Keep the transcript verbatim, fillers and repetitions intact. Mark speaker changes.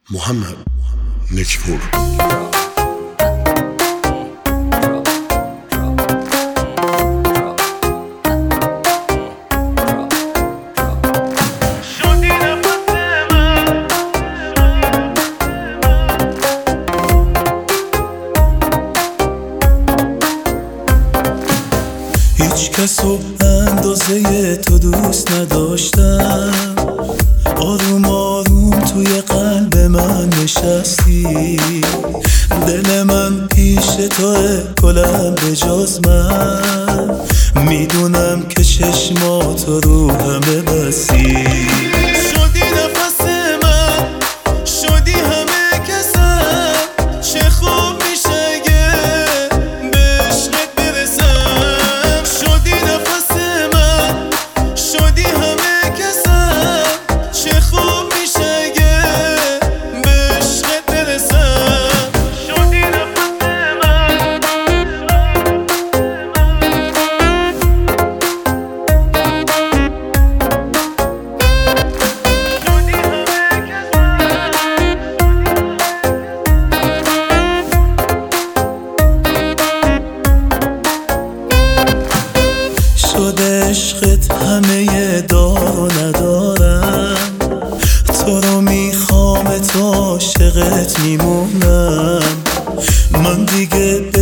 Speaker 1: محمد نکپور.
Speaker 2: هیچ کسو اندازه تو دوست نداشتم، آروم آروم توی قلب من نشستی، دل من پیش توه کلم به جز من، میدونم که چشمات رو همه بسی. شدی نفس من، شدی همه کسم، چه خوب میشه اگه به عشقت برسم. شدی نفس من، شدی همه کسم، چه خوب میشه اگه به عشقت برسم. شدی نفس من، شده عشقت همه دار و ندارم، تو رو میخوام، تو عاشقت میمونم، من دیگه